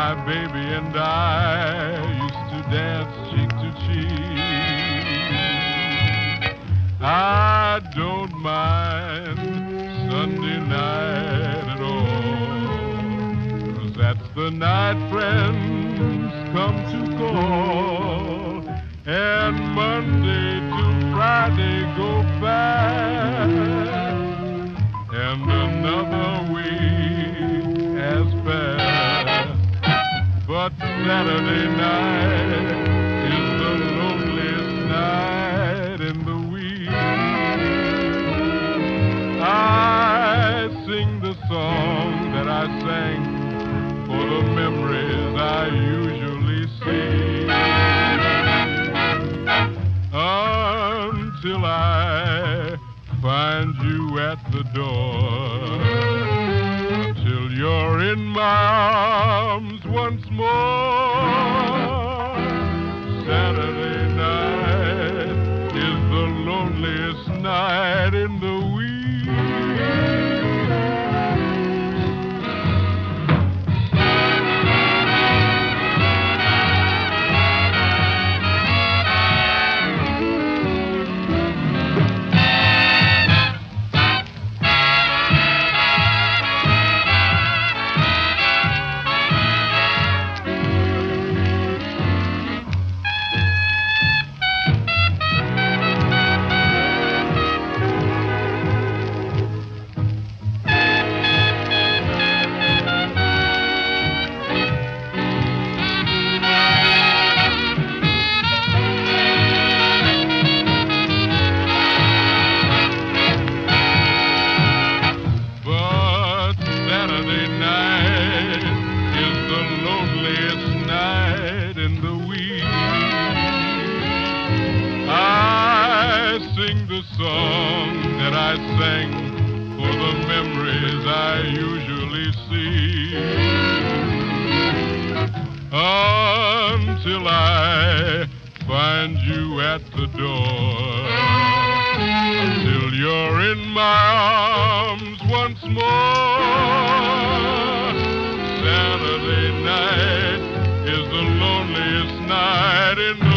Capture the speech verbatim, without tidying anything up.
my baby and I used to dance cheek to cheek. I don't mind Sunday night at all, 'cause that's the night friends come to call, and Monday to Friday go fast, and another week has passed. But Saturday night is the loneliest night in the week. I sing the song that I sang for the memories I usually see, until I find you at the door, till you're in my arms once more. Saturday night is the loneliest night in the week. Sing the song that I sang for the memories I usually see, until I find you at the door, till you're in my arms once more. Saturday night is the loneliest night in